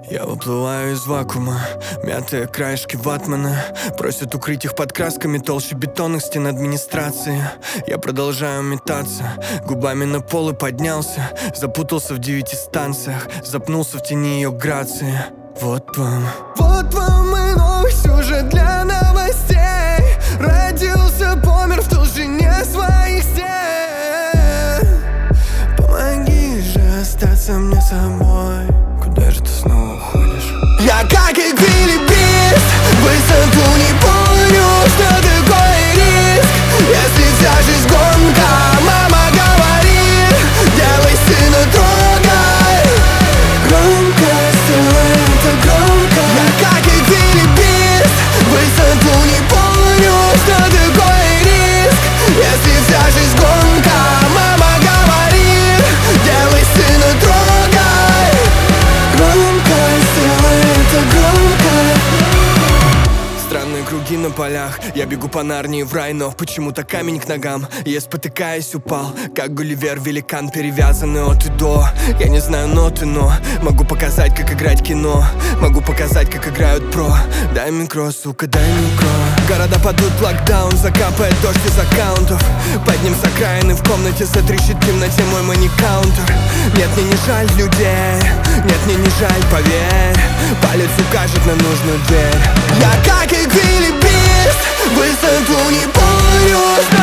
Я выплываю из вакуума, мятые краешки ватмана просят укрыть их под красками толще бетонных стен администрации. Я продолжаю метаться, губами на пол и поднялся. Запутался в 9 станциях, запнулся в тени ее грации. Вот вам и новый сюжет для новостей. Родился, помер в толщине своих стен. Помоги же остаться мне собой. Куда же ты снова уходишь? Я как эквилибрист, высоту не помню, что такое риск. Если вся жизнь гонка, мама говорит, делай сына, трогай. Громко, сделай это громко. Я как эквилибрист, высоту не помню, что такое риск. Если вся жизнь гонка, мама говорит, делай сына, трогай. Громко, сделай это громко. Странные круги на полях, я бегу по Нарнии в рай, но почему-то камень к ногам. Я, спотыкаясь, упал, как Гулливер, великан, перевязанный от и до. Я не знаю ноты, но могу показать, как играть кино. Могу показать, как играют про. Дай микро, сука, дай микро. Города падут в локдаун, закапает дождь из аккаунтов. Подним с окраины, в комнате затрещит в темноте мой мани-каунтер. Нет, мне не жаль людей, нет, мне не жаль, поверь. Палец укажет на нужную дверь. Я как эквилибрист, высоту не помню.